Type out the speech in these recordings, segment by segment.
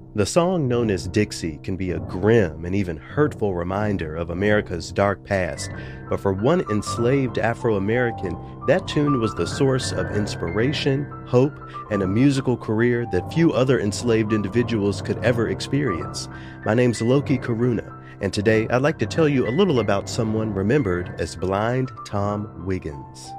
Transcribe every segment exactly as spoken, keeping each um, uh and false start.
The song known as Dixie can be a grim and even hurtful reminder of America's dark past, but for one enslaved Afro-American, that tune was the source of inspiration, hope, and a musical career that few other enslaved individuals could ever experience. My name's Loki Karuna, and today I'd like to tell you a little about someone remembered as Blind Tom Wiggins.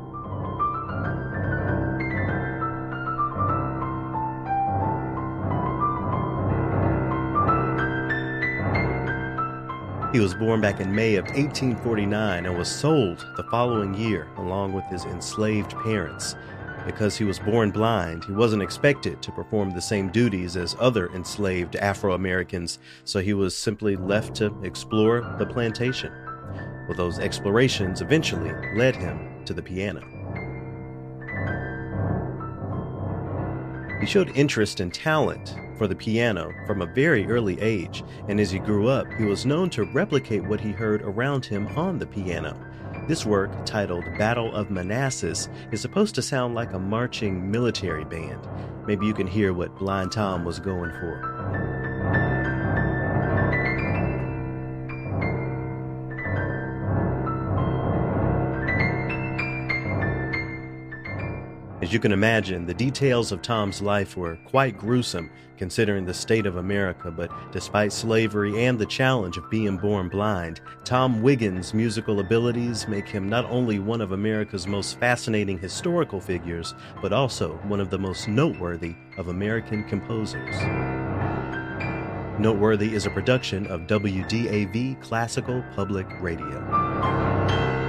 He was born back in May of eighteen forty-nine and was sold the following year along with his enslaved parents. Because he was born blind, he wasn't expected to perform the same duties as other enslaved Afro-Americans, so he was simply left to explore the plantation. Well, those explorations eventually led him to the piano. He showed interest and talent for the piano from a very early age, and as he grew up, he was known to replicate what he heard around him on the piano. This work, titled Battle of Manassas, is supposed to sound like a marching military band. Maybe you can hear what Blind Tom was going for. As you can imagine, the details of Tom's life were quite gruesome considering the state of America, but despite slavery and the challenge of being born blind, Tom Wiggins' musical abilities make him not only one of America's most fascinating historical figures, but also one of the most noteworthy of American composers. Noteworthy is a production of W D A V Classical Public Radio.